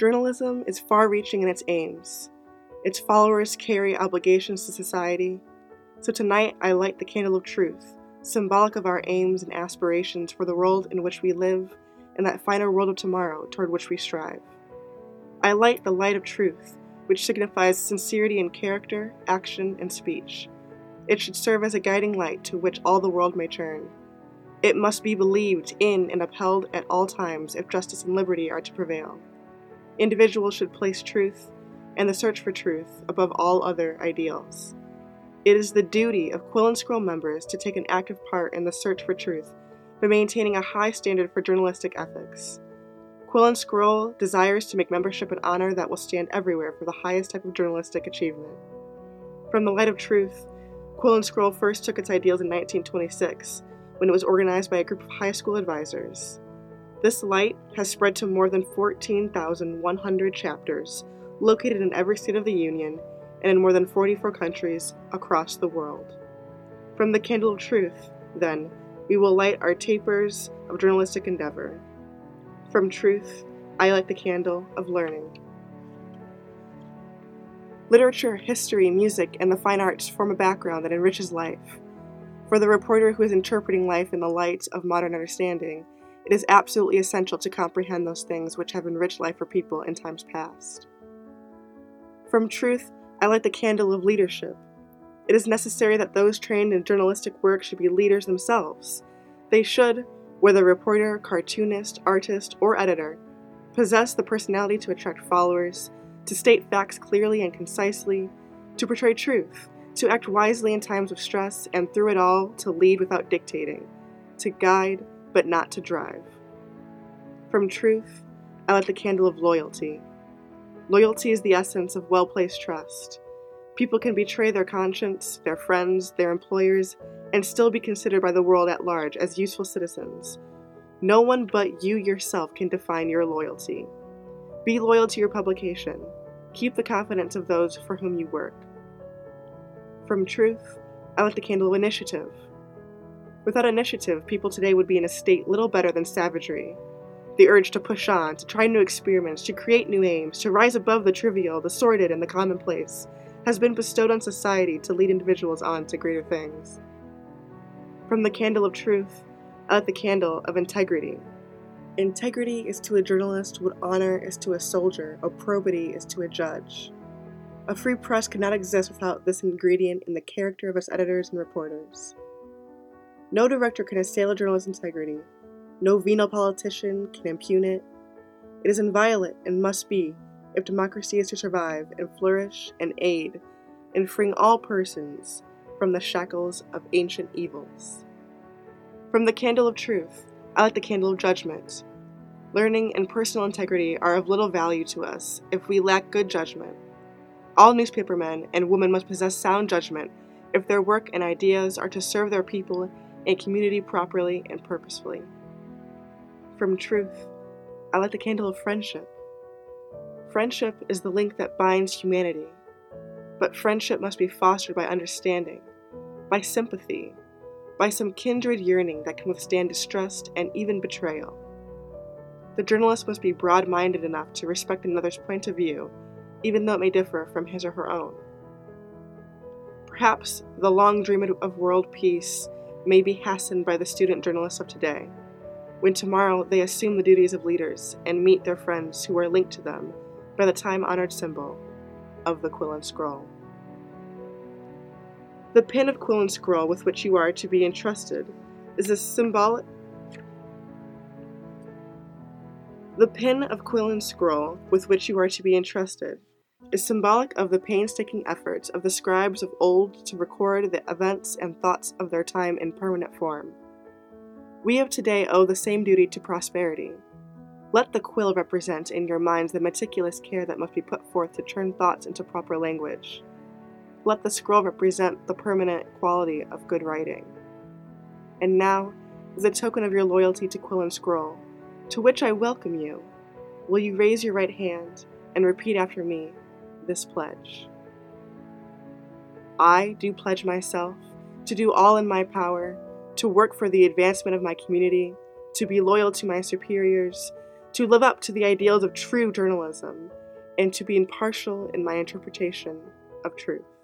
Journalism is far-reaching in its aims. Its followers carry obligations to society. So tonight I light the candle of truth, symbolic of our aims and aspirations for the world in which we live and that finer world of tomorrow toward which we strive. I light the light of truth, which signifies sincerity in character, action, and speech. It should serve as a guiding light to which all the world may turn. It must be believed in and upheld at all times if justice and liberty are to prevail. Individuals should place truth and the search for truth above all other ideals. It is the duty of Quill and Scroll members to take an active part in the search for truth by maintaining a high standard for journalistic ethics. Quill and Scroll desires to make membership an honor that will stand everywhere for the highest type of journalistic achievement. From the light of truth, Quill and Scroll first took its ideals in 1926, when it was organized by a group of high school advisors. This light has spread to more than 14,100 chapters, located in every state of the Union and in more than 44 countries across the world. From the candle of truth, then, we will light our tapers of journalistic endeavor. From truth, I light the candle of learning. Literature, history, music, and the fine arts form a background that enriches life. For the reporter who is interpreting life in the light of modern understanding, it is absolutely essential to comprehend those things which have enriched life for people in times past. From truth, I light the candle of leadership. It is necessary that those trained in journalistic work should be leaders themselves. They should, whether reporter, cartoonist, artist, or editor, possess the personality to attract followers, to state facts clearly and concisely, to portray truth, to act wisely in times of stress, and through it all, to lead without dictating, to guide, but not to drive. From truth, I light the candle of loyalty. Loyalty is the essence of well-placed trust. People can betray their conscience, their friends, their employers, and still be considered by the world at large as useful citizens. No one but you yourself can define your loyalty. Be loyal to your publication. Keep the confidence of those for whom you work. From truth, I light the candle of initiative. Without initiative, people today would be in a state little better than savagery. The urge to push on, to try new experiments, to create new aims, to rise above the trivial, the sordid, and the commonplace, has been bestowed on society to lead individuals on to greater things. From the candle of truth, I light the candle of integrity. Integrity is to a journalist what honor is to a soldier, or probity is to a judge. A free press could not exist without this ingredient in the character of its editors and reporters. No director can assail a journalist's integrity. No venal politician can impugn it. It is inviolate and must be, if democracy is to survive and flourish and aid in freeing all persons from the shackles of ancient evils. From the candle of truth, I light the candle of judgment. Learning and personal integrity are of little value to us if we lack good judgment. All newspapermen and women must possess sound judgment if their work and ideas are to serve their people and community properly and purposefully. From truth, I light the candle of friendship. Friendship is the link that binds humanity, but friendship must be fostered by understanding, by sympathy, by some kindred yearning that can withstand distrust and even betrayal. The journalist must be broad-minded enough to respect another's point of view, even though it may differ from his or her own. Perhaps the long dream of world peace may be hastened by the student journalists of today, when tomorrow they assume the duties of leaders and meet their friends who are linked to them by the time-honored symbol of the Quill and Scroll. The pen of Quill and Scroll with which you are to be entrusted is a symbolic. The pen of Quill and Scroll with which you are to be entrusted is symbolic of the painstaking efforts of the scribes of old to record the events and thoughts of their time in permanent form. We of today owe the same duty to prosperity. Let the quill represent in your minds the meticulous care that must be put forth to turn thoughts into proper language. Let the scroll represent the permanent quality of good writing. And now, as a token of your loyalty to Quill and Scroll, to which I welcome you, will you raise your right hand and repeat after me this pledge? I do pledge myself to do all in my power, to work for the advancement of my community, to be loyal to my superiors, to live up to the ideals of true journalism, and to be impartial in my interpretation of truth.